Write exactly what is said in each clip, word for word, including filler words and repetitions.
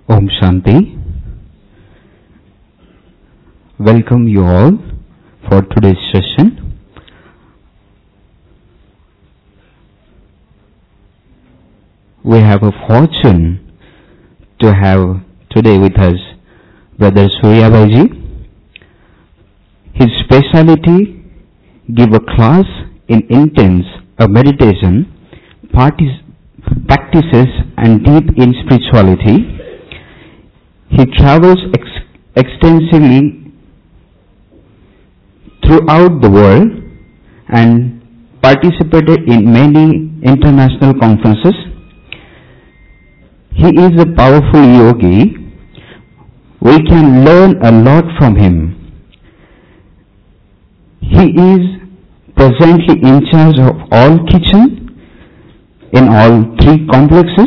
Om Shanti. Welcome you all for today's session. We have a fortune to have today with us Brother Suryabai. His speciality, give a class in intense a meditation, parties, practices and deep in spirituality. He travels ex- extensively throughout the world and participated in many international conferences. He is a powerful yogi. We can learn a lot from him. He is presently in charge of all kitchen in all three complexes.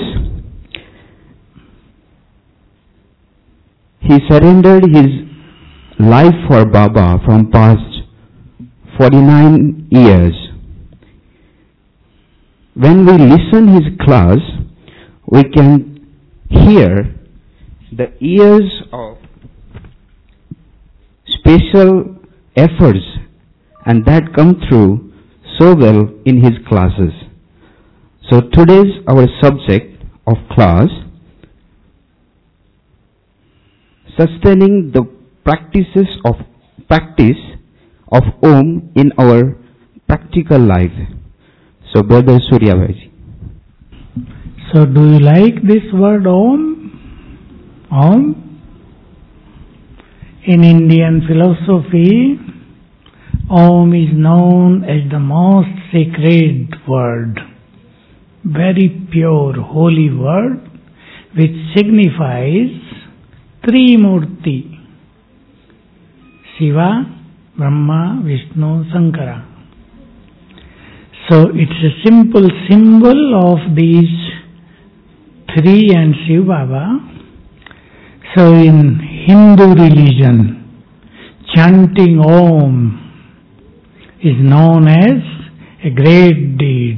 He surrendered his life for Baba from past forty-nine years. When we listen his class, we can hear the years of special efforts and that come through so well in his classes. So today's our subject of class, sustaining the practices of practice of Om in our practical life. So Brother Suryabai. So do you like this word Om? Om? In Indian philosophy, Om is known as the most sacred word, very pure, holy word, which signifies Trimurti, Shiva, Brahma, Vishnu, Shankara. So it's a simple symbol of these three and Shiv Baba. So in Hindu religion, chanting Om is known as a great deed.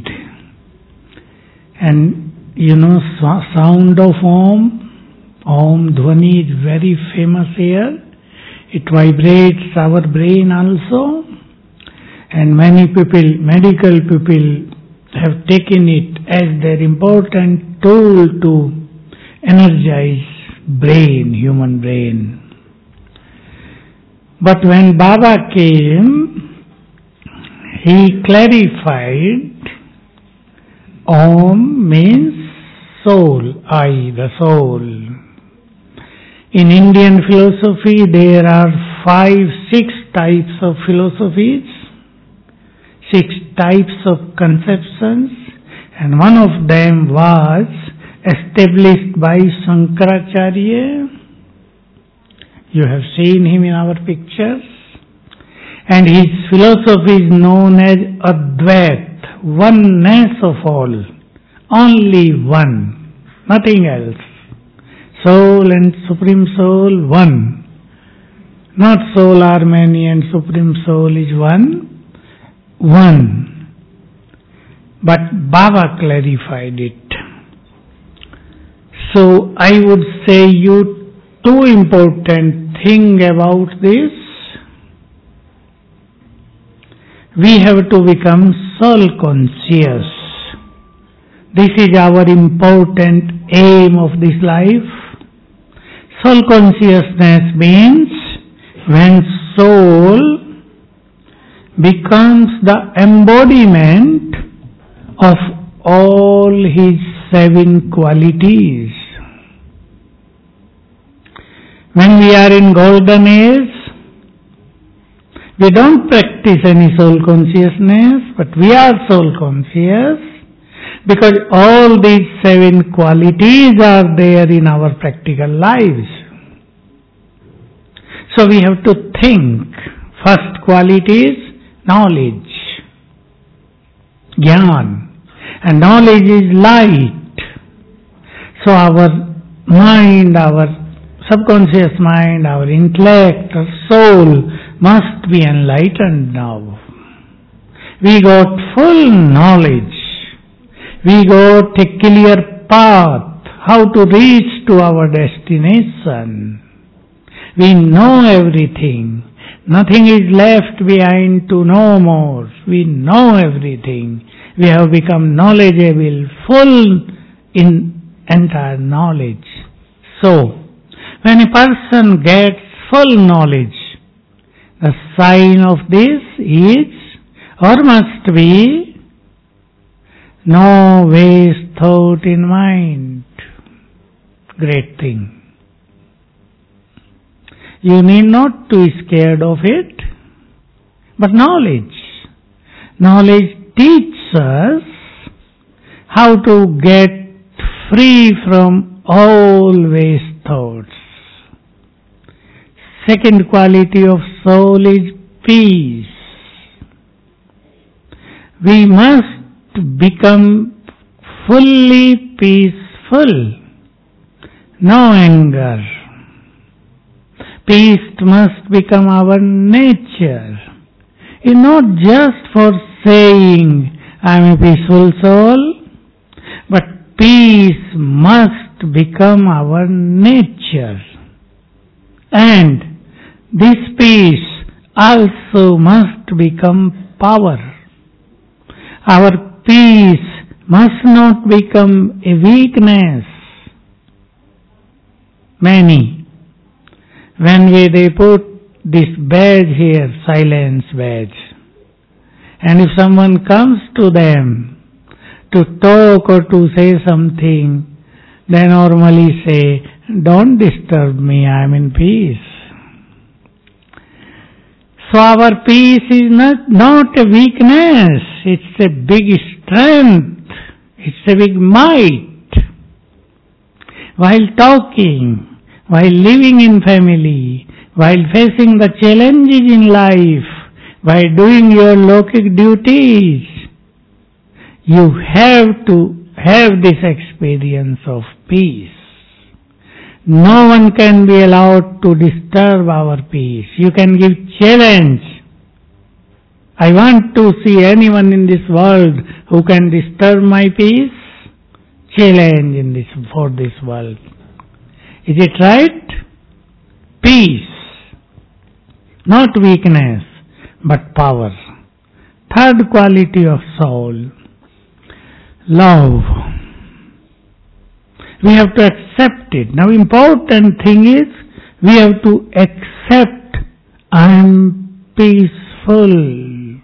And you know, sound of Om, Om Dhvani is very famous here. It vibrates our brain also. And many people, medical people have taken it as their important tool to energize brain, human brain. But when Baba came, he clarified Om means soul, I, the soul. In Indian philosophy, there are five, six types of philosophies, six types of conceptions, and one of them was established by Shankaracharya. You have seen him in our pictures. And his philosophy is known as Advait, oneness of all, only one, nothing else. Soul and Supreme Soul, one. Not soul are many and Supreme Soul is one, one. But Baba clarified it. So I would say you two important things about this. We have to become soul conscious. This is our important aim of this life. Soul consciousness means when soul becomes the embodiment of all his seven qualities. When we are in golden age, we don't practice any soul consciousness, but we are soul conscious because all these seven qualities are there in our practical lives. So we have to think. First quality is knowledge, Jnana, and knowledge is light. So our mind, our subconscious mind, our intellect, our soul must be enlightened now. We got full knowledge. We got a clear path how to reach to our destination. We know everything. Nothing is left behind to know more. We know everything. We have become knowledgeable, full in entire knowledge. So, when a person gets full knowledge, the sign of this is or must be no waste thought in mind. Great thing. You need not to be scared of it, but knowledge. Knowledge teaches us how to get free from all waste thoughts. Second quality of soul is peace. We must become fully peaceful. No anger. Peace must become our nature. It's not just for saying, I am a peaceful soul, but peace must become our nature. And this peace also must become power. Our peace must not become a weakness. Many, when we, they put this badge here, silence badge, and if someone comes to them to talk or to say something, they normally say, don't disturb me, I am in peace. So our peace is not, not a weakness, it's a big strength, it's a big might. While talking, while living in family, while facing the challenges in life, while doing your lokic duties, you have to have this experience of peace. No one can be allowed to disturb our peace. You can give challenge. I want to see anyone in this world who can disturb my peace. Challenge in this for this world. Is it right? Peace. Not weakness, but power. Third quality of soul. Love. We have to accept it. Now important thing is, we have to accept I am peaceful.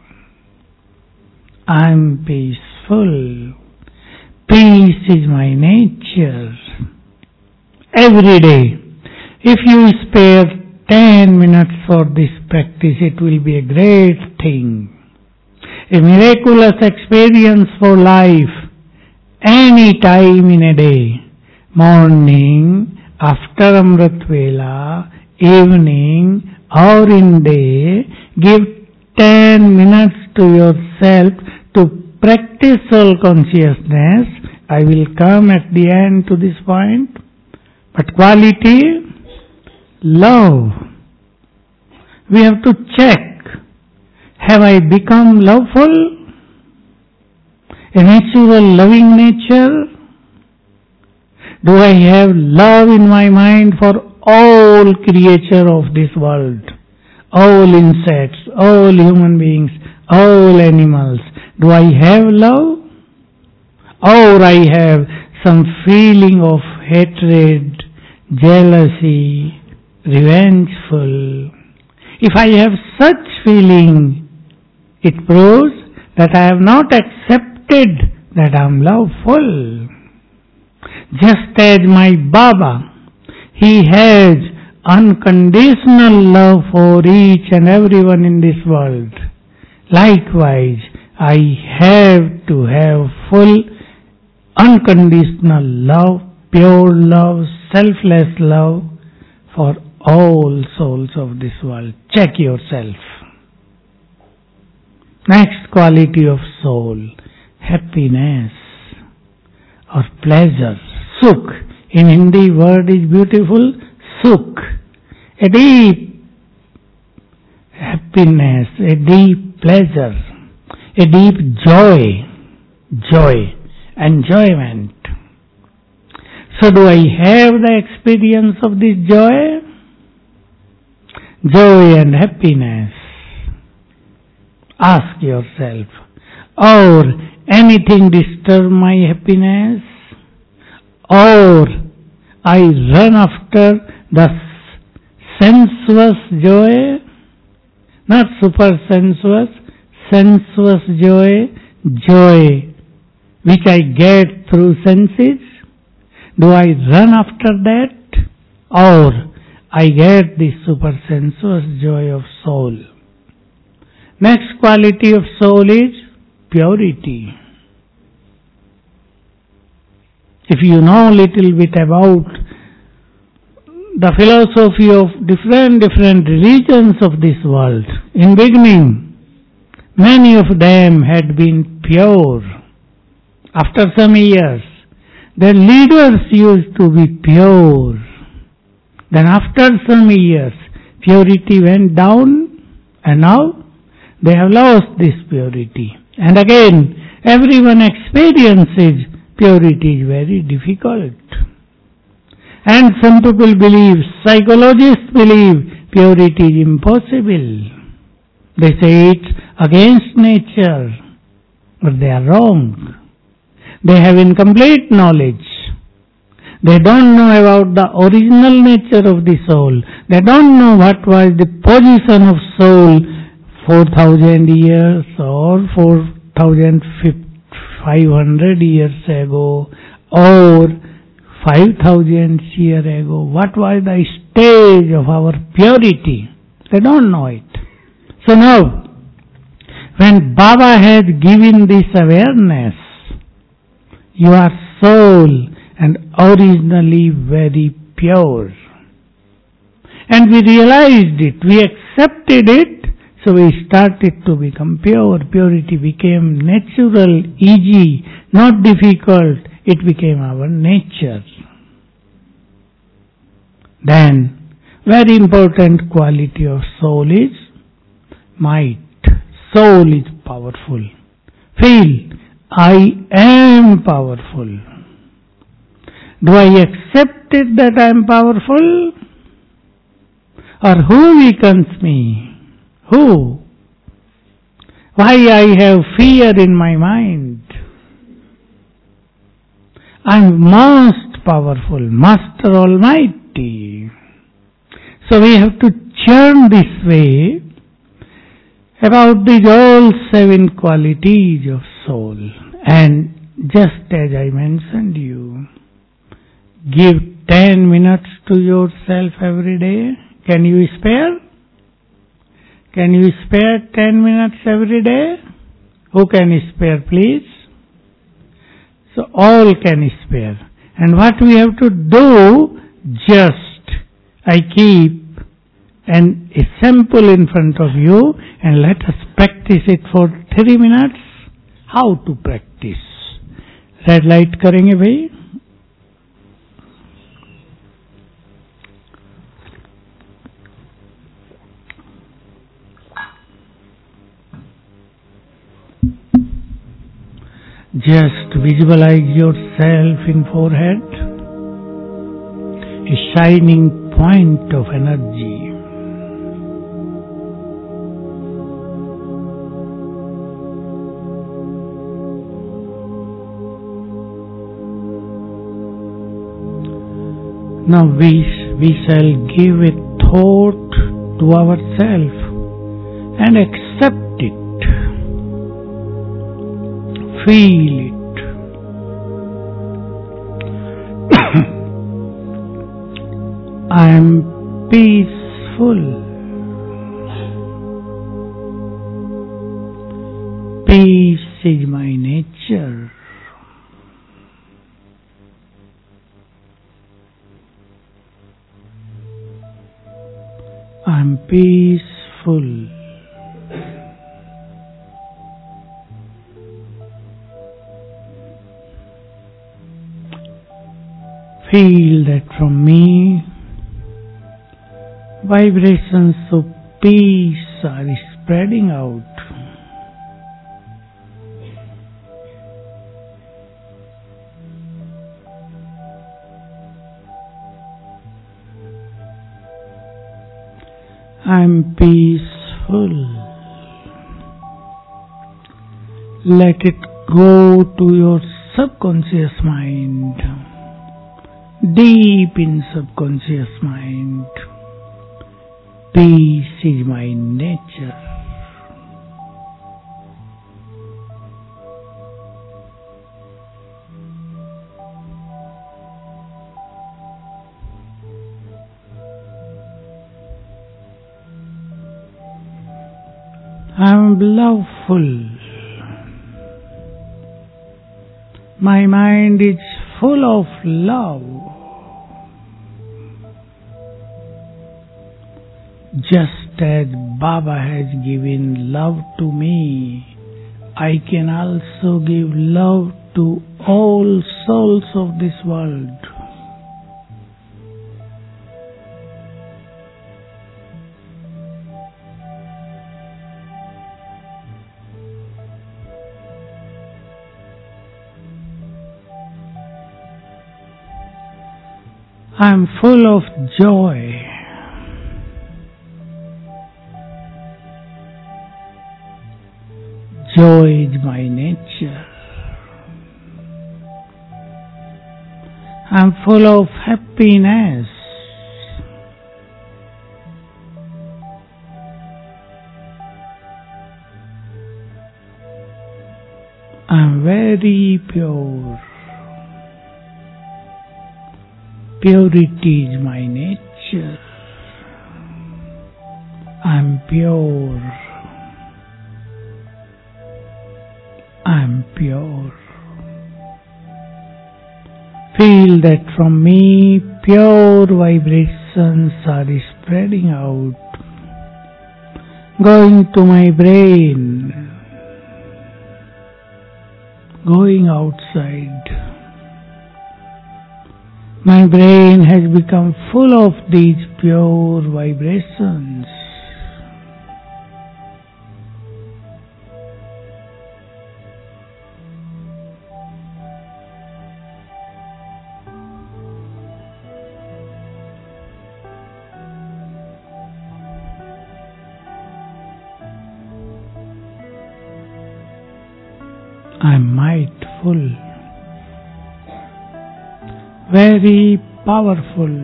I am peaceful. Peace is my nature. Every day, if you spare ten minutes for this practice, it will be a great thing. A miraculous experience for life. Any time in a day. Morning, after Amrit Vela, evening, or in day, give ten minutes to yourself to practice soul consciousness. I will come at the end to this point. But quality, love. We have to check. Have I become loveful? A natural loving nature? Do I have love in my mind for all creature of this world? All insects, all human beings, all animals. Do I have love? Or I have some feeling of hatred, jealousy, revengeful. If I have such feeling, it proves that I have not accepted that I am loveful. Just as my Baba, he has unconditional love for each and everyone in this world. Likewise, I have to have full unconditional love, pure love, selfless love for all souls of this world. Check yourself. Next quality of soul, happiness or pleasure, sukh. In Hindi word is beautiful, sukh. A deep happiness, a deep pleasure, a deep joy, joy, enjoyment. So do I have the experience of this joy? Joy and happiness. Ask yourself, or anything disturb my happiness? Or I run after the sensuous joy? Not super sensuous, sensuous joy, joy which I get through senses. Do I run after that? Or I get the super sensuous joy of soul? Next quality of soul is purity. If you know a little bit about the philosophy of different different religions of this world, in beginning, many of them had been pure. After some years, their leaders used to be pure. Then after some years, purity went down, and now they have lost this purity. And again, everyone experiences purity is very difficult. And some people believe, psychologists believe, purity is impossible. They say it's against nature, but they are wrong. They have incomplete knowledge. They don't know about the original nature of the soul. They don't know what was the position of soul four thousand years or four thousand five hundred years ago or five thousand years ago. What was the stage of our purity? They don't know it. So now, when Baba has given this awareness, you are soul and originally very pure. And we realized it, we accepted it, so we started to become pure. Purity became natural, easy, not difficult. It became our nature. Then, very important quality of soul is might. Soul is powerful. Feel, I am powerful. Do I accept it that I am powerful? Or who weakens me? Who? Why I have fear in my mind? I am most powerful, Master Almighty. So we have to churn this way about these all seven qualities of soul. And just as I mentioned you, give ten minutes to yourself every day. Can you spare? Can you spare ten minutes every day? Who can spare, please? So all can spare. And what we have to do, just I keep an a sample in front of you and let us practice it for three minutes. How to practice? Red light करेंगे भाई. Just visualize yourself in forehead, a shining point of energy. Now we, we shall give a thought to ourselves and accept it. Feel it. I am peaceful. Peace is my nature. I am peaceful. Feel that from me, vibrations of peace are spreading out. I'm peaceful. Let it go to your subconscious mind, deep in subconscious mind. Peace is my nature. I'm loveful. My mind is full of love. Just as Baba has given love to me, I can also give love to all souls of this world. I am full of joy. Joy is my nature. I am full of happiness. I am very pure. Purity is my nature. I am pure. I am pure. Feel that from me pure vibrations are spreading out, going to my brain, going outside. My brain has become full of these pure vibrations. I am mightful, very powerful.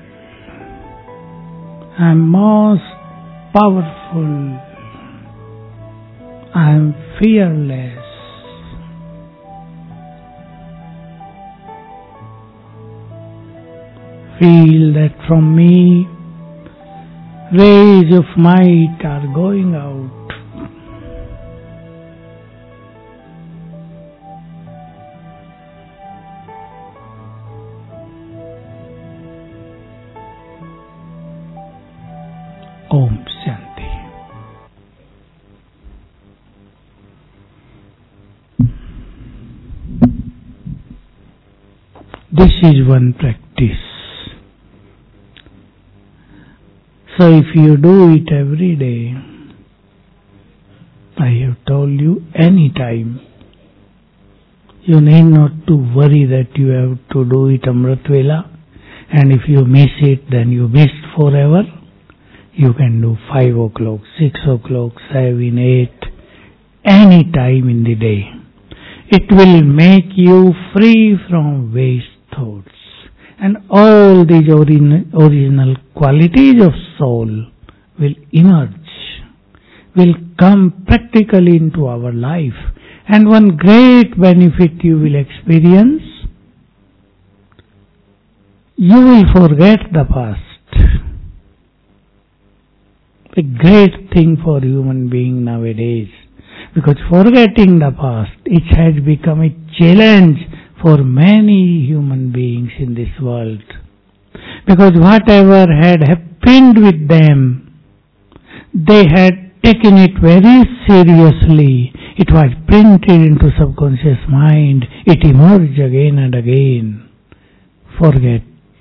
I am most powerful. I am fearless. Feel that from me rays of might are going out. Om Shanti. This is one practice. So if you do it every day, I have told you any time, you need not to worry that you have to do it Amrit Vela, and if you miss it, then you missed forever. You can do five o'clock, six o'clock, seven, eight, any time in the day. It will make you free from waste thoughts. And all these origin, original qualities of soul will emerge, will come practically into our life. And one great benefit you will experience, you will forget the past. A great thing for human being nowadays, because forgetting the past, it has become a challenge for many human beings in this world. Because whatever had happened with them, they had taken it very seriously. It was printed into subconscious mind. It emerged again and again. Forget.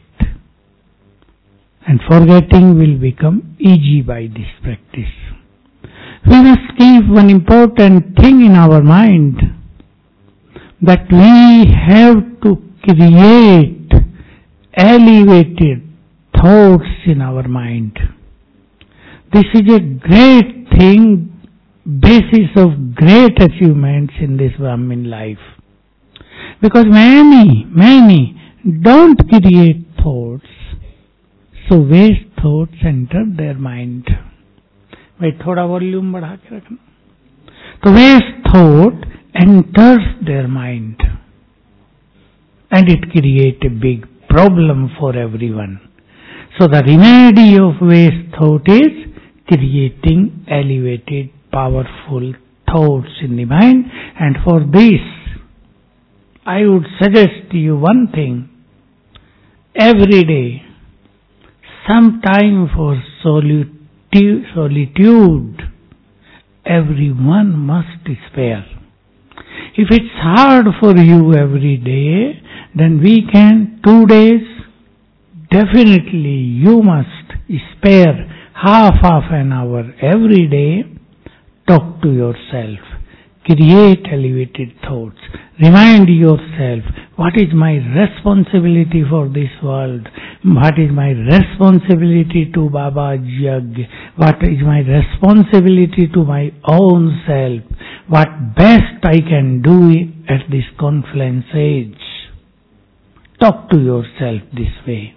And forgetting will become easy by this practice. We must keep one important thing in our mind, that we have to create elevated thoughts in our mind. This is a great thing, basis of great achievements in this Brahmin life. Because many, many don't create thoughts, so waste thoughts enter their mind. भाई थोड़ा volume बढ़ा के रखना. तो waste thought enters their mind and it creates a big problem for everyone. So the remedy of waste thought is creating elevated, powerful thoughts in the mind, and for this I would suggest to you one thing. Every day, some time for solitude, solitude everyone must spare. If it's hard for you every day, then we can, two days, definitely you must spare half half an hour every day. Talk to yourself. Create elevated thoughts. Remind yourself, what is my responsibility for this world? What is my responsibility to Baba's yajna? What is my responsibility to my own self? What best I can do at this confluence age? Talk to yourself this way.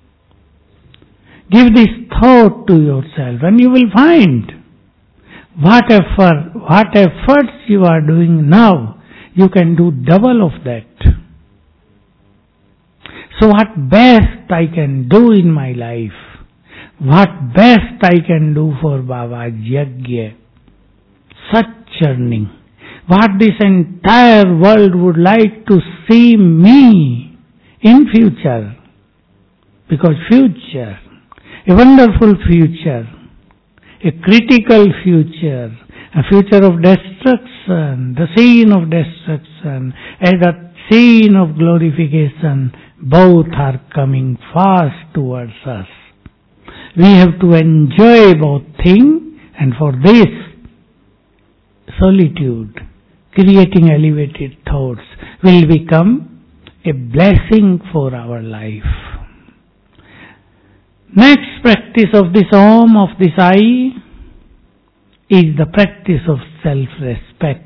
Give this thought to yourself and you will find what effort, what efforts you are doing now, you can do double of that. So what best I can do in my life? What best I can do for Baba's yajna? Such churning. What this entire world would like to see me in future. Because future, a wonderful future, a critical future, a future of destruction, the scene of destruction, and the scene of glorification, both are coming fast towards us. We have to enjoy both things, and for this, solitude, creating elevated thoughts, will become a blessing for our life. Next practice of this Om, of this I, is the practice of self-respect.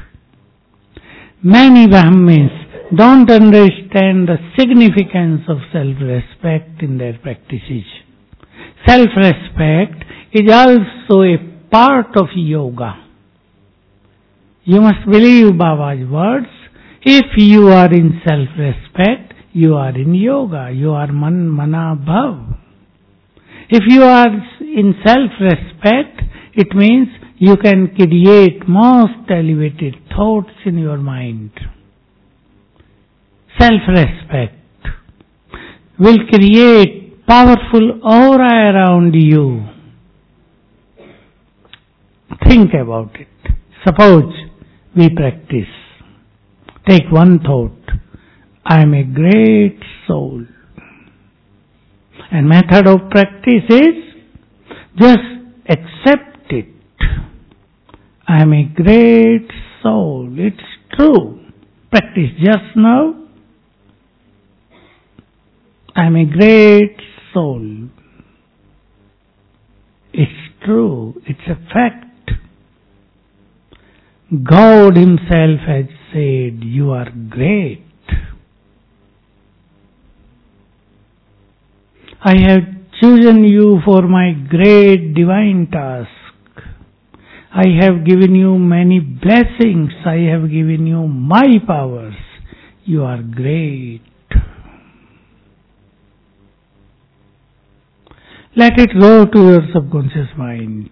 Many Brahmins don't understand the significance of self-respect in their practices. Self-respect is also a part of yoga. You must believe Baba's words. If you are in self-respect, you are in yoga. You are man, mana, bhav. If you are in self-respect, it means you can create most elevated thoughts in your mind. Self-respect will create powerful aura around you. Think about it. Suppose we practice. Take one thought. I am a great soul. And method of practice is just accept it. I am a great soul. It's true. Practice just now. I am a great soul. It's true. It's a fact. God Himself has said, you are great. I have chosen you for my great divine task. I have given you many blessings. I have given you my powers. You are great. Let it go to your subconscious mind.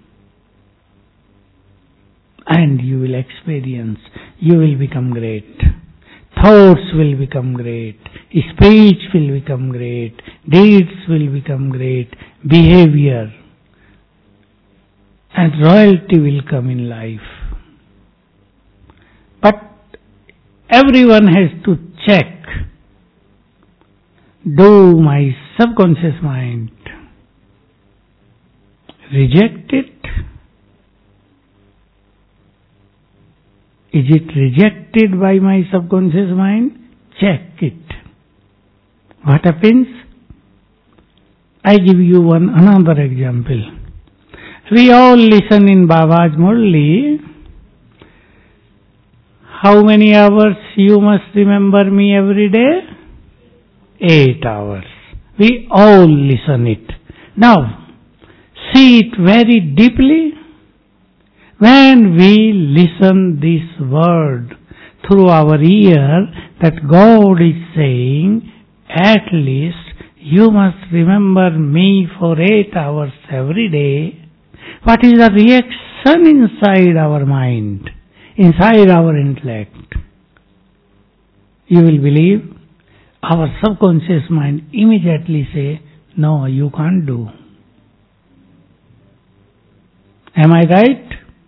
And you will experience, you will become great. Thoughts will become great. Speech will become great. Deeds will become great. Behavior and royalty will come in life. But everyone has to check. Do my subconscious mind reject it? Is it rejected by my subconscious mind? Check it. What happens? I give you one another example. We all listen in Baba's Murli. How many hours you must remember me every day? Eight hours. We all listen it. Now, see it very deeply. When we listen this word through our ear, that God is saying, at least you must remember me for eight hours every day. What is the reaction inside our mind, inside our intellect? You will believe our subconscious mind immediately say, no, you can't do. Am I right?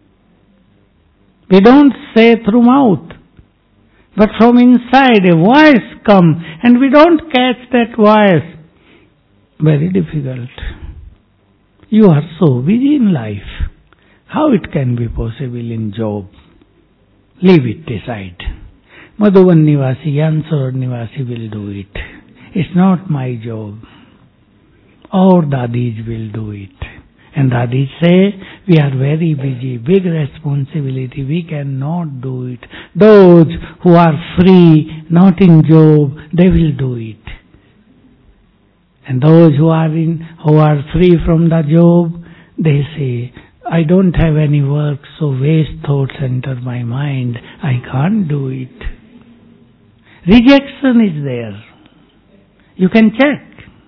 We don't say through mouth, but from inside a voice comes and we don't catch that voice. Very difficult. You are so busy in life. How it can be possible in job? Leave it aside. Madhuban Nivasi, Ansar Nivasi will do it. It's not my job. Our Dadis will do it. And Dadis say, we are very busy, big responsibility, we cannot do it. Those who are free, not in job, they will do it. And those who are in, who are free from the job, they say, I don't have any work, so waste thoughts enter my mind. I can't do it. Rejection is there. You can check.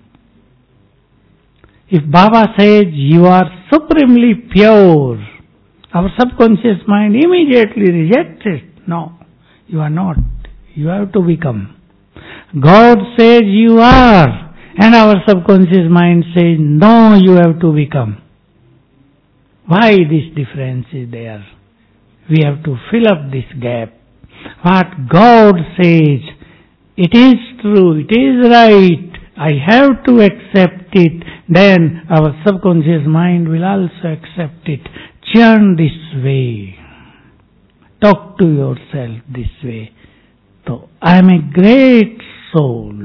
If Baba says you are supremely pure, our subconscious mind immediately rejects it. No, you are not. You have to become. God says you are. And our subconscious mind says, no, you have to become. Why this difference is there? We have to fill up this gap. What God says, it is true, it is right, I have to accept it, then our subconscious mind will also accept it. Churn this way. Talk to yourself this way. So, I am a great soul.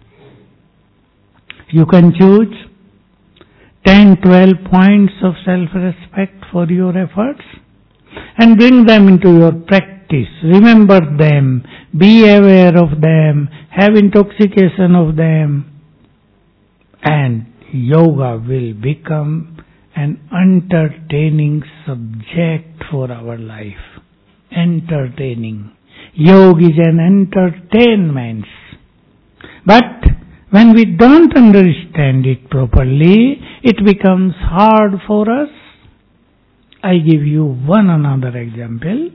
You can choose ten, twelve points of self-respect for your efforts and bring them into your practice. Remember them, be aware of them, have intoxication of them, and yoga will become an entertaining subject for our life. Entertaining. Yoga is an entertainment. But when we don't understand it properly, it becomes hard for us. I give you one another example.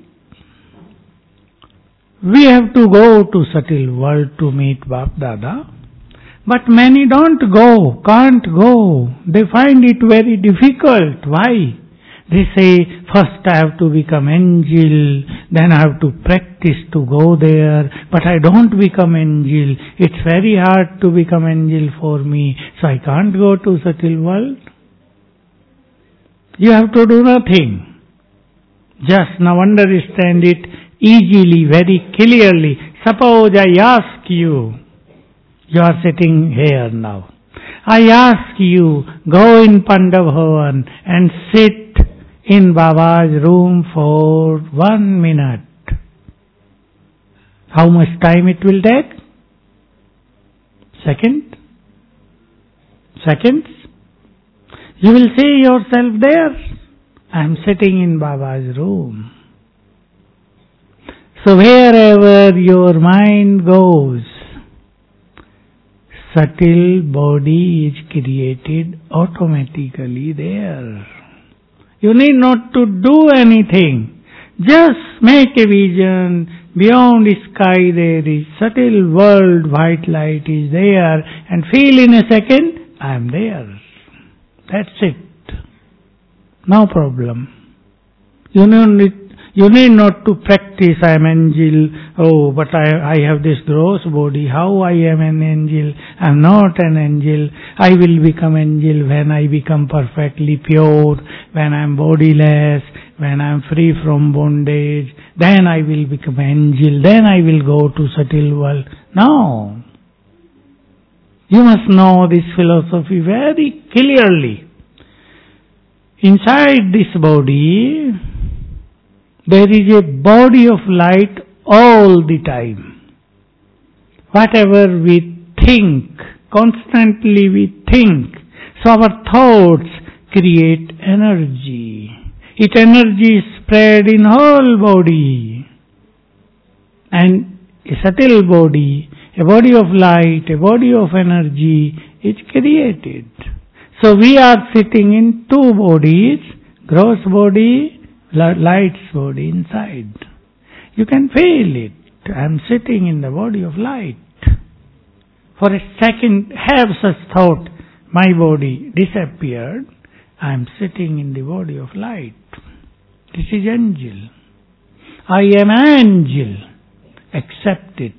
We have to go to subtle world to meet Bap Dada, but many don't go, can't go. They find it very difficult. Why? They say, first I have to become angel, then I have to practice to go there, but I don't become angel. It's very hard to become angel for me, so I can't go to subtle world. You have to do nothing. Just now understand it easily, very clearly. Suppose I ask you, you are sitting here now. I ask you, go in Pandavbhavan and sit in Baba's room for one minute. How much time it will take? Second? Seconds? You will see yourself there. I am sitting in Baba's room. So wherever your mind goes, subtle body is created automatically there. You need not to do anything. Just make a vision. Beyond the sky there is subtle world, white light is there, and feel in a second, I am there. That's it. No problem. You need, you need not to practice, I am angel, oh, but I, I have this gross body, how I am an angel? I am not an angel. I will become angel when I become perfectly pure, when I am bodiless, when I am free from bondage, then I will become angel, then I will go to subtle world. No. You must know this philosophy very clearly. inside this body, there is a body of light all the time. Whatever we think, constantly we think, so our thoughts create energy. It energy is spread in whole body. And a subtle body, a body of light, a body of energy is created. So we are sitting in two bodies, gross body, light's body inside. You can feel it. I am sitting in the body of light. For a second, have such thought, my body disappeared, I am sitting in the body of light. This is angel. I am an angel. Accept it.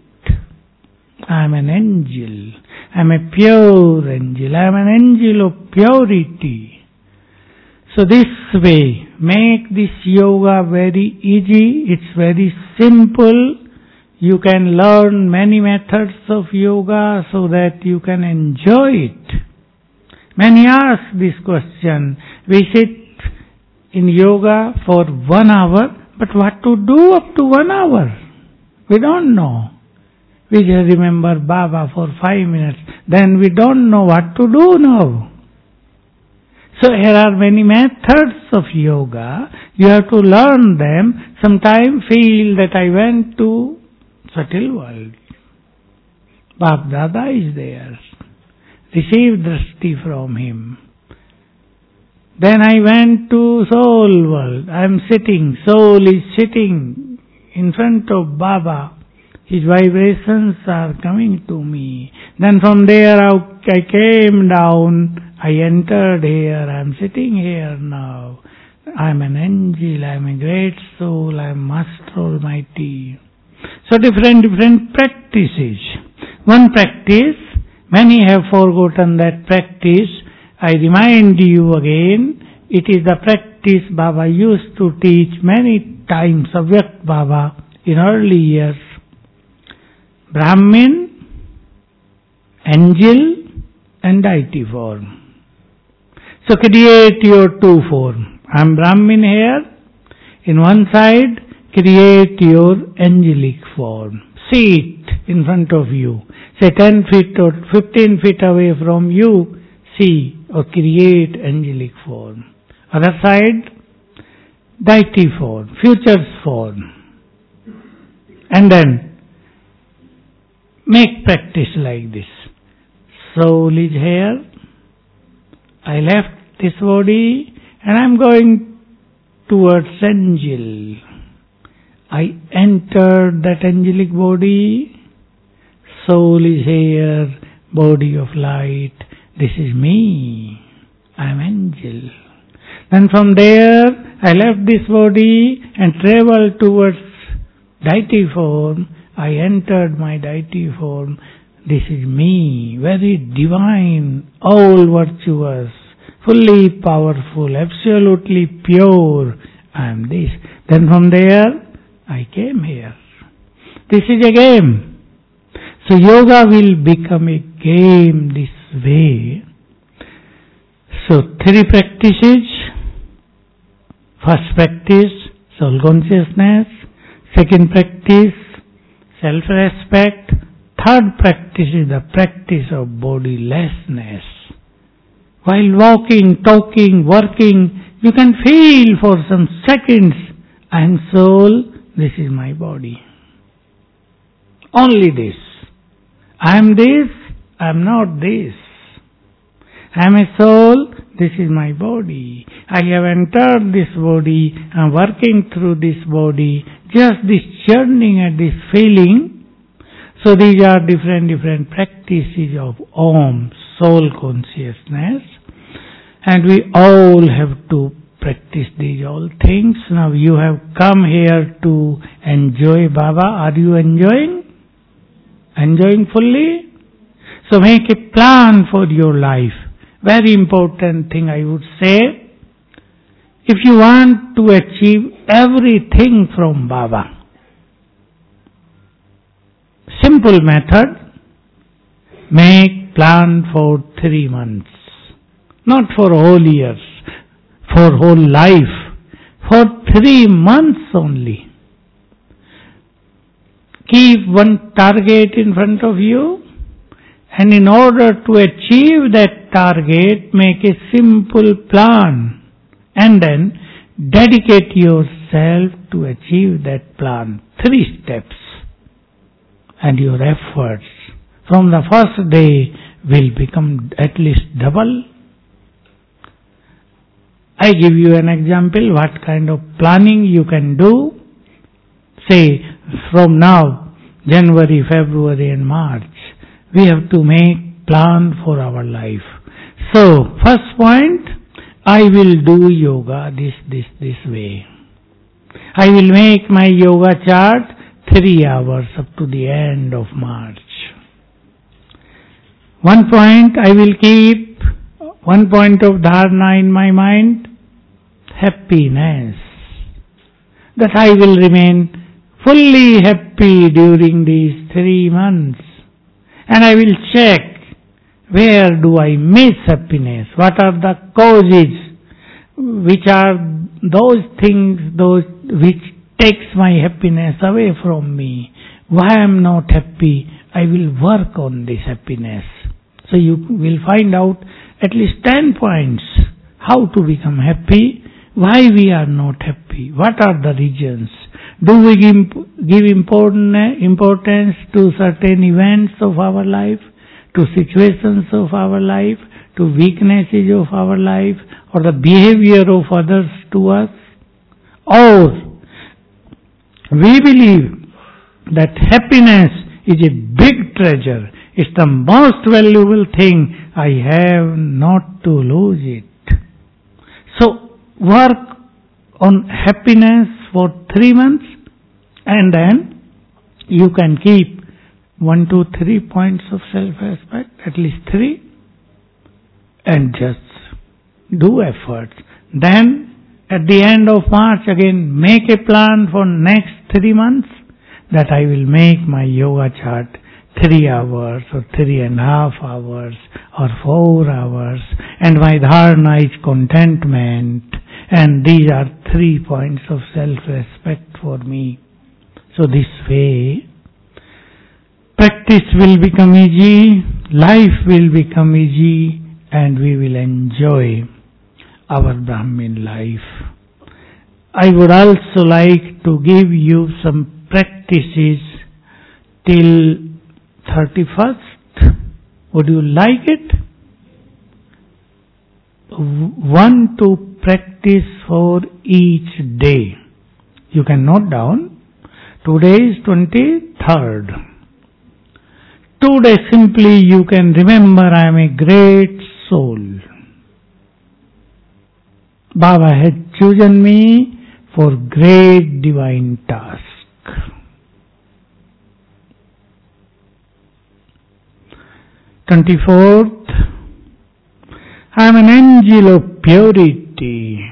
I am an angel. I am a pure angel. I am an angel of purity. So this way, make this yoga very easy. It's very simple. You can learn many methods of yoga so that you can enjoy it. Many ask this question. We sit in yoga for one hour, but what to do up to one hour? We don't know. We just remember Baba for five minutes. Then we don't know what to do now. So here are many methods of yoga. You have to learn them. Sometimes feel that I went to subtle world. Bap Dada is there. Receive drishti from him. Then I went to soul world. I am sitting. Soul is sitting in front of Baba. His vibrations are coming to me. Then from there I came down. I entered here. I am sitting here now. I am an angel. I am a great soul. I am Master Almighty. So different, different practices. One practice, many have forgotten that practice. I remind you again, it is the practice Baba used to teach many times, Avyak Baba, in early years. Brahmin, angel, and deity form. So create your two form. I am Brahmin here. In one side, create your angelic form. See it in front of you. Say ten feet or fifteen feet away from you, see or create angelic form. Other side, deity form, future's form. And then, make practice like this. Soul is here. I left this body and I am going towards angel. I entered that angelic body. Soul is here, body of light. This is me. I am angel. Then from there, I left this body and traveled towards deity form. I entered my deity form. This is me, very divine, all virtuous, fully powerful, absolutely pure. I am this. Then from there, I came here. This is a game. So yoga will become a game this way. So three practices. First practice, soul consciousness. Second practice, self-respect. Third practice is the practice of bodilessness. While walking, talking, working, you can feel for some seconds, I am soul, this is my body. Only this. I am this, I am not this. I am a soul, this is my body. I have entered this body, I am working through this body, just this churning and this feeling. So these are different, different practices of Om, soul consciousness. And we all have to practice these all things. Now you have come here to enjoy Baba. Are you enjoying? Enjoying fully? So make a plan for your life. Very important thing I would say. If you want to achieve everything from Baba, simple method, make plan for three months. Not for whole years. for whole life, for three months only. Keep one target in front of you, and in order to achieve that target, make a simple plan, and then dedicate yourself to achieve that plan. Three steps. And your efforts from the first day will become at least double. I give you an example what kind of planning you can do. Say from now, January, February and March, we have to make plan for our life. So, first point, I will do yoga this, this, this way. I will make my yoga chart three hours up to the end of March. One point, I will keep one point of dharana in my mind, happiness. That I will remain fully happy during these three months. And I will check where do I miss happiness, what are the causes, which are those things those which takes my happiness away from me. Why I am not happy? I will work on this happiness. So you will find out at least ten points how to become happy, why we are not happy, what are the reasons. Do we give important importance to certain events of our life, to situations of our life, to weaknesses of our life, or the behavior of others to us? Or we believe that happiness is a big treasure. It's the most valuable thing. I have not to lose it. So work on happiness for three months, and then you can keep one, two, three points of self-respect, at least three, and just do efforts. Then at the end of March again make a plan for next three months that I will make my yoga chart three hours or three and a half hours or four hours, and my dharana is contentment, and these are three points of self-respect for me. So this way practice will become easy, life will become easy, and we will enjoy our Brahmin life. I would also like to give you some practices till thirty-first. Would you like it? One to practice for each day. You can note down. Today is twenty-third. Today simply you can remember I am a great soul. Baba has chosen me for great divine task. Twenty-fourth, I am an angel of purity.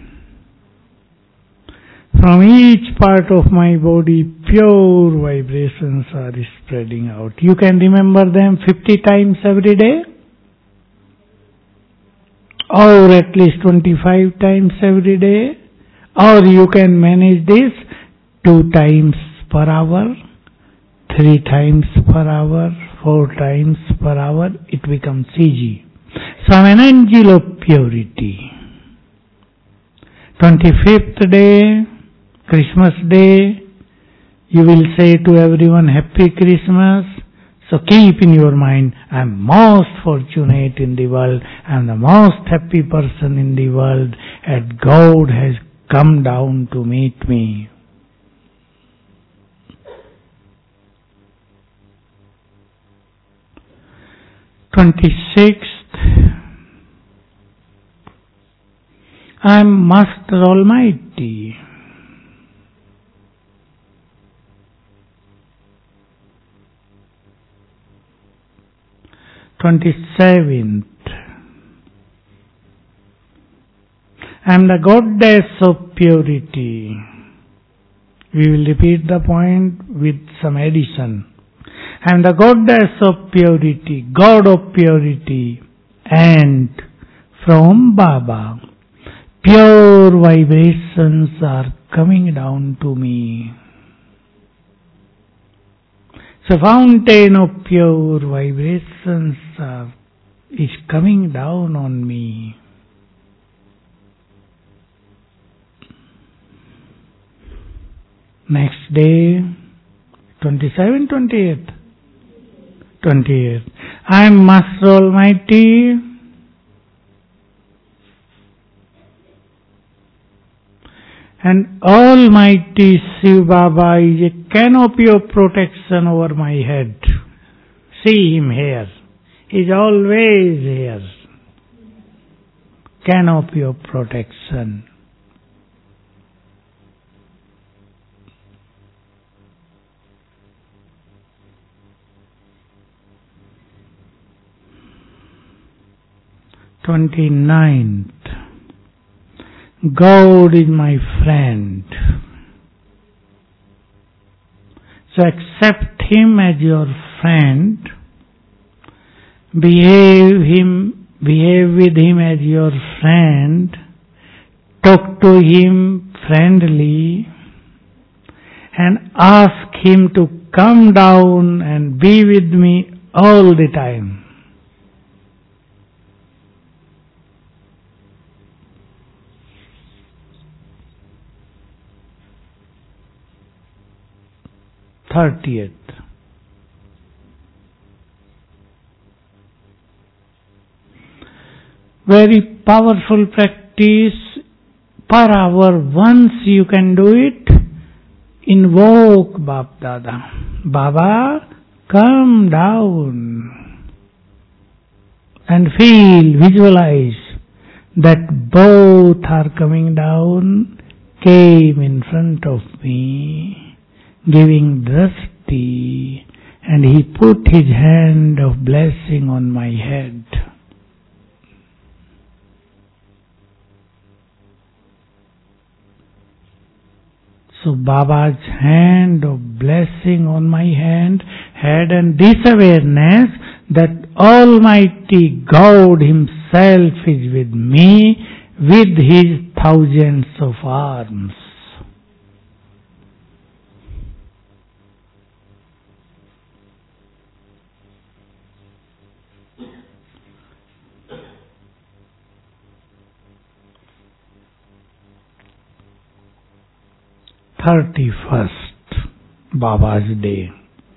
From each part of my body, pure vibrations are spreading out. You can remember them fifty times every day, or at least twenty-five times every day, or you can manage this two times per hour, three times per hour, four times per hour. It becomes easy. So I am an angel of purity. twenty-fifth day, Christmas Day, you will say to everyone, Happy Christmas. So keep in your mind, I am most fortunate in the world, I am the most happy person in the world, and God has come down to meet me. twenty-sixth, I am Master Almighty. twenty-seventh, I am the Goddess of Purity. We will repeat the point with some addition. I am the Goddess of Purity, God of Purity, and from Baba, pure vibrations are coming down to me. So fountain of pure vibrations are, is coming down on me. Next day, twenty-seven, twenty-eight? twenty-eight. I am Master Almighty. And Almighty Shiv Baba is a canopy of protection over my head. See him here. He is always here. Canopy of protection. Twenty-ninth. God is my friend. So accept him as your friend. Behave him, behave with him as your friend. Talk to him friendly and ask him to come down and be with me all the time. thirtieth. Very powerful practice. Per hour, once you can do it, invoke Bap Dada. Baba, come down and feel, visualize that both are coming down, came in front of me, giving drashti, and he put his hand of blessing on my head. So Baba's hand of blessing on my hand, head, and this awareness that Almighty God Himself is with me with His thousands of arms. thirty-first, Baba's Day.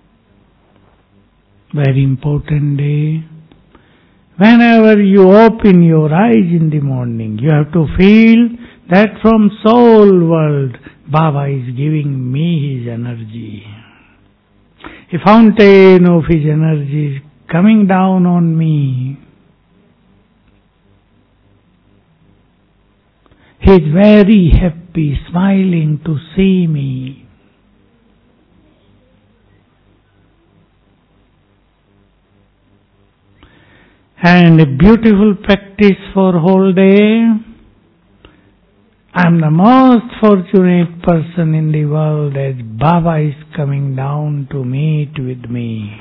Very important day. Whenever you open your eyes in the morning, you have to feel that from soul world, Baba is giving me His energy. A fountain of His energy is coming down on me. He is very happy, smiling to see me. And a beautiful practice for whole day. I am the most fortunate person in the world as Baba is coming down to meet with me.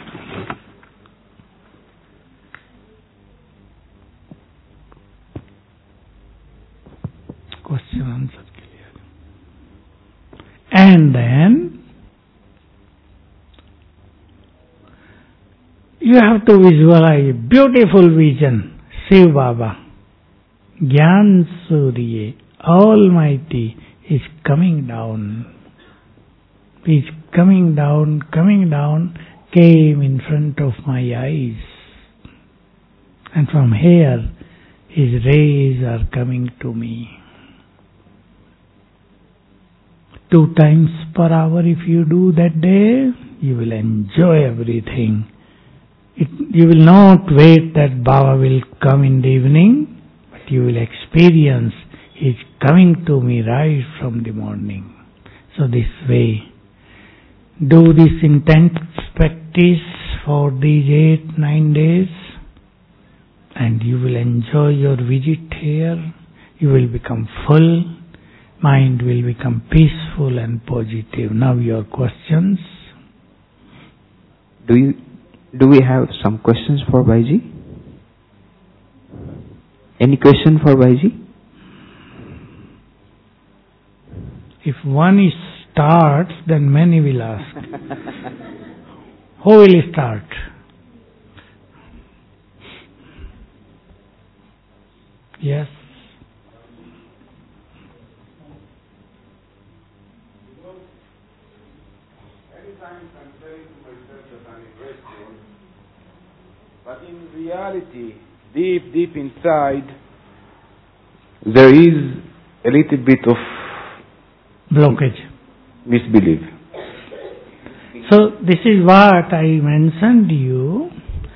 Question answer clear. And then you have to visualize beautiful vision. Shiv Baba, Gyan Surya, Almighty is coming down. He is coming down, coming down, came in front of my eyes. And from here, His rays are coming to me. Two times per hour if you do that day, you will enjoy everything. It, you will not wait that Baba will come in the evening, but you will experience He is coming to me right from the morning. So this way, do this intense practice for these eight, nine days, and you will enjoy your visit here. You will become full. Mind will become peaceful and positive. Now your questions. Do you do we have some questions for Bhaiji? Any question for Bhaiji? one is starts, then many will ask. Who will start? Yes. Many times I'm saying to myself that I'm a great soul, but in reality, deep, deep inside, there is a little bit of blockage, misbelief. So this is what I mentioned to you.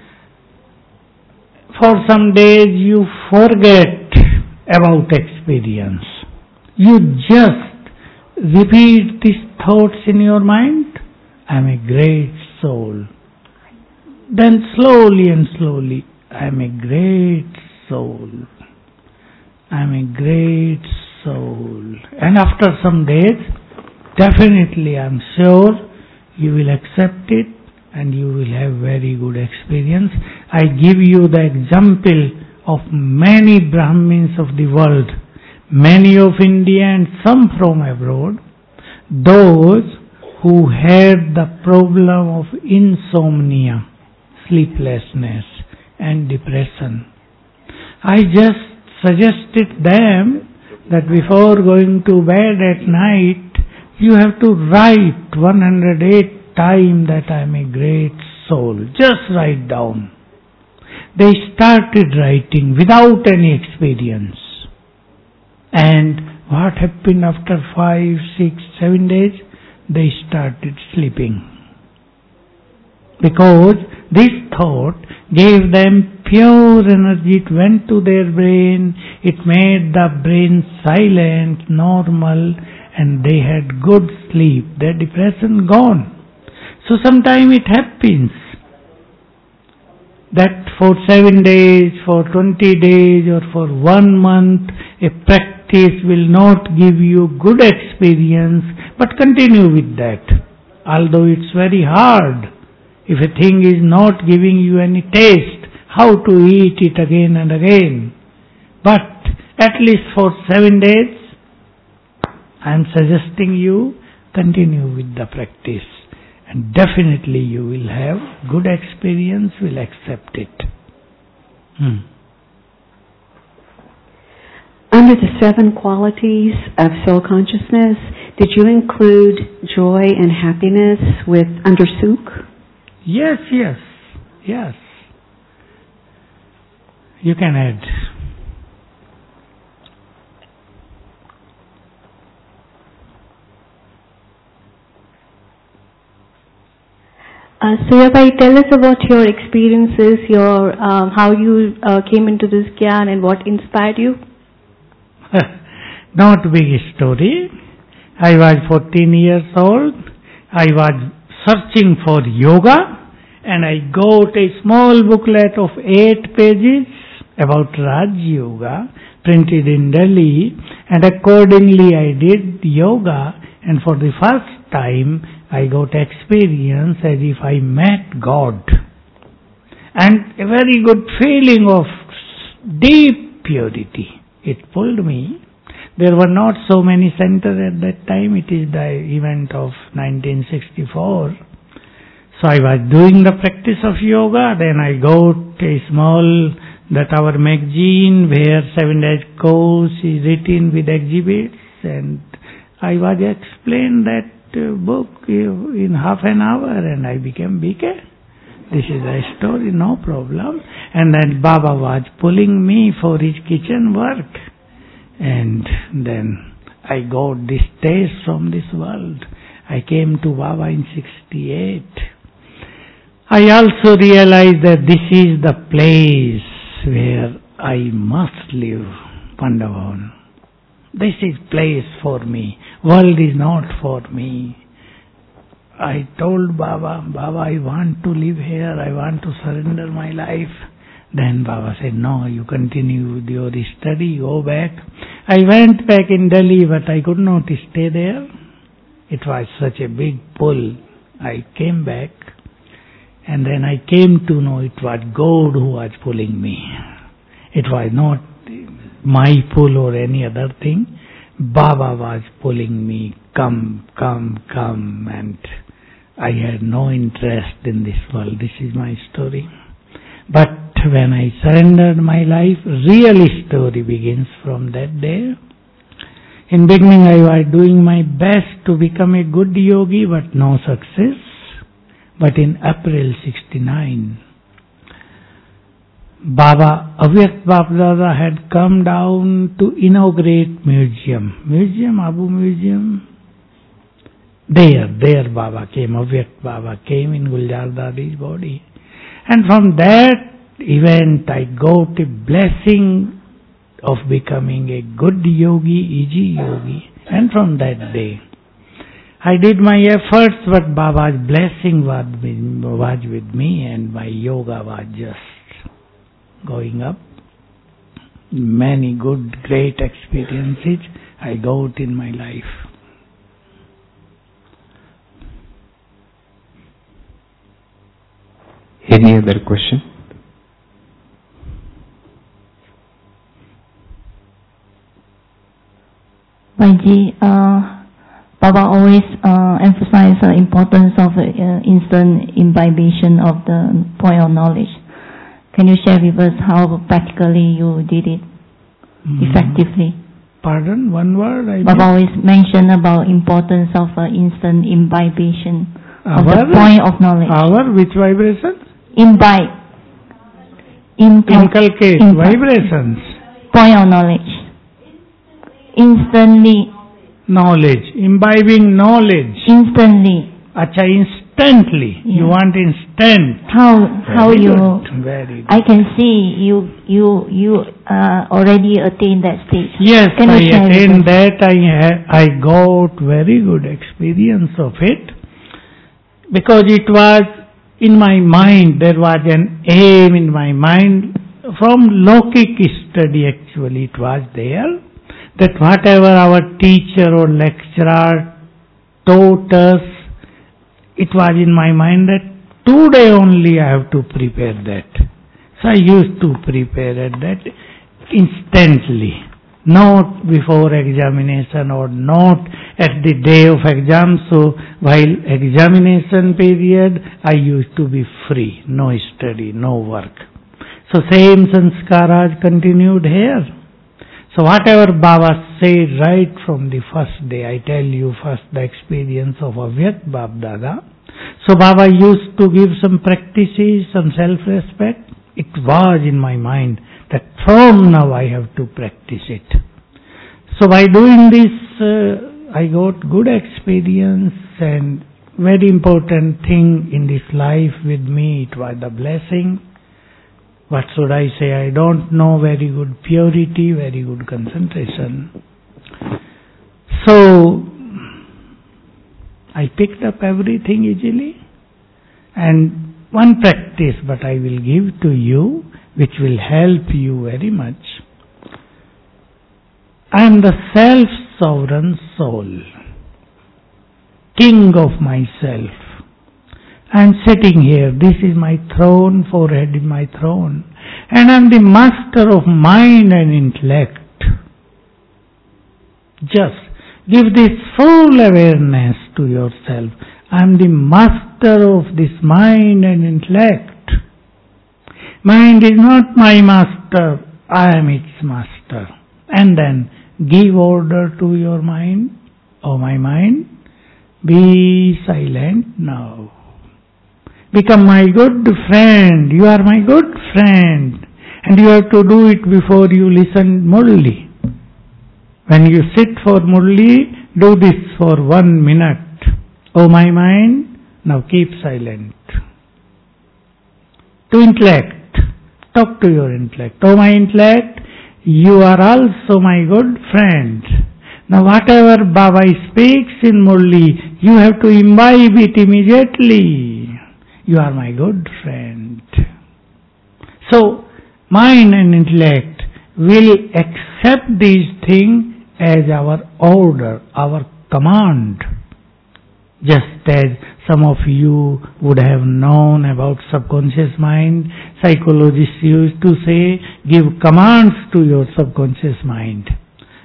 For some days you forget about experience. You just repeat these thoughts in your mind. I am a great soul. Then slowly and slowly, I am a great soul. I am a great soul. And after some days, definitely I am sure you will accept it and you will have very good experience. I give you the example of many Brahmins of the world, many of India and some from abroad, those who had the problem of insomnia, sleeplessness and depression. I just suggested them that before going to bed at night, you have to write one hundred eight times that I am a great soul. Just write down. They started writing without any experience. And what happened after five, six, seven days? They started sleeping. Because this thought gave them pure energy. It went to their brain. It made the brain silent, normal, and they had good sleep. Their depression gone. So sometimes it happens that for seven days, for twenty days, or for one month, a practice will not give you good experience, but continue with that. Although it's very hard. If a thing is not giving you any taste, how to eat it again and again? But at least for seven days, I am suggesting you continue with the practice. And definitely you will have good experience, will accept it. Hmm. Under the seven qualities of soul consciousness, did you include joy and happiness with under Sukh? Yes, yes, yes. You can add. Uh, Suryabai, tell us about your experiences, your um, how you uh, came into this Gyan and what inspired you. Not big story. I was fourteen years old. I was searching for yoga and I got a small booklet of eight pages about Raj Yoga printed in Delhi, and accordingly I did yoga, and for the first time I got experience as if I met God, and a very good feeling of deep purity. It pulled me. There were not so many centers at that time. It is the event of nineteen sixty-four. So I was doing the practice of yoga. Then I got a small, that our magazine where seven days course is written with exhibits, and I was explained that uh, book in half an hour, and I became B K. This is a story, no problem. And then Baba was pulling me for his kitchen work. And then I got this taste from this world. I came to Baba in sixty-eight. I also realized that this is the place where I must live, Pandavan. This is place for me. World is not for me. I told Baba, Baba, I want to live here. I want to surrender my life. Then Baba said, no, you continue with your study, go back. I went back in Delhi, but I could not stay there. It was such a big pull. I came back, and then I came to know it was God who was pulling me. It was not my pull or any other thing. Baba was pulling me come, come, come, and I had no interest in this world. This is my story. But when I surrendered my life, real story begins from that day. In beginning I was doing my best to become a good yogi, but no success. But in April sixty-nine, Baba Avyakt Bapdada had come down to inaugurate museum. Museum, Abu Museum. There, there Baba came, Avyakt Baba came in Guljar Dadi's body. And from that event I got a blessing of becoming a good yogi, easy yogi. And from that day, I did my efforts, but Baba's blessing was with, was with me, and my yoga was just going up. Many good, great experiences I got in my life. Any other question? Bhaiji, uh, Baba always uh, emphasized the importance of uh, instant imbibation of the point of knowledge. Can you share with us how practically you did it mm. effectively? Pardon? One word? I Baba always mentioned about importance of uh, instant imbibation our, of the point of knowledge. Our which vibration? Imbibe. Incal- Inculcate. Incal- Vibrations. Point of knowledge. Instantly. Knowledge. Imbibing knowledge. Instantly. Acha, instantly. Yeah. You want instant. How how Very you? Good. Very good. I can see you you you uh, already attained that stage. Yes, can I you share attained with us? that. I ha- I got very good experience of it, because it was in my mind. There was an aim in my mind from Lokik study. Actually, it was there that whatever our teacher or lecturer taught us, it was in my mind that today only I have to prepare that. So I used to prepare at that instantly, not before examination or not at the day of exam. So while examination period, I used to be free, no study, no work. So same sanskaras continued here. So whatever Baba said right from the first day, I tell you first the experience of Avyakt Bapdada. So Baba used to give some practices, some self-respect. It was in my mind that from now I have to practice it. So by doing this, uh, I got good experience, and very important thing in this life with me, it was the blessing. What should I say? I don't know, very good purity, very good concentration. So, I picked up everything easily. And one practice, but I will give to you, which will help you very much. I am the self-sovereign soul, king of myself. I am sitting here, this is my throne, forehead is my throne, and I am the master of mind and intellect. Just give this full awareness to yourself. I am the master of this mind and intellect. Mind is not my master, I am its master. And then give order to your mind, oh my mind, be silent now. Become my good friend. You are my good friend. And you have to do it before you listen Murli. When you sit for Murli, do this for one minute. Oh my mind, now keep silent. To intellect, talk to your intellect. Oh my intellect, you are also my good friend. Now whatever Baba speaks in Murli, you have to imbibe it immediately. You are my good friend. So, mind and intellect will accept these things as our order, our command. Just as some of you would have known about subconscious mind, psychologists used to say, give commands to your subconscious mind.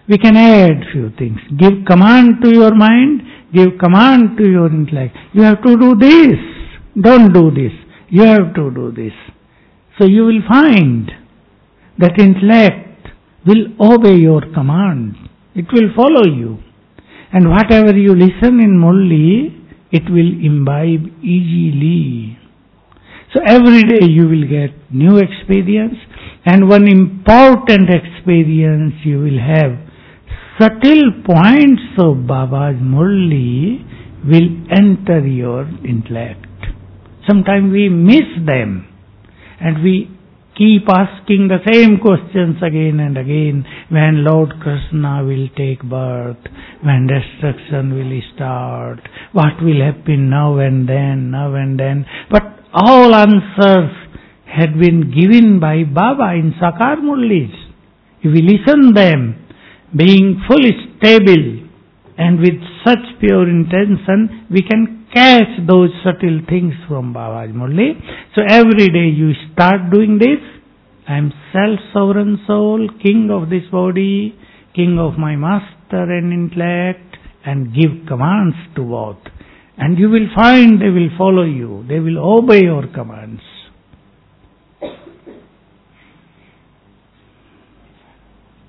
we can add few things. Give command to your mind, give command to your intellect. You have to do this. Don't do this. You have to do this. So you will find that intellect will obey your command. It will follow you. And whatever you listen in Murli, it will imbibe easily. So every day you will get new experience, and one important experience you will have. Subtle points of Baba's Murli will enter your intellect. Sometimes we miss them, and we keep asking the same questions again and again. When Lord Krishna will take birth, when destruction will start, what will happen now and then, now and then. But all answers had been given by Baba in Sakar Murlis. If we listen them, being fully stable and with such pure intention, we can catch those subtle things from Baba's Murli. So every day you start doing this. I am self-sovereign soul, king of this body, king of my master and intellect, and give commands to both. And you will find they will follow you. They will obey your commands.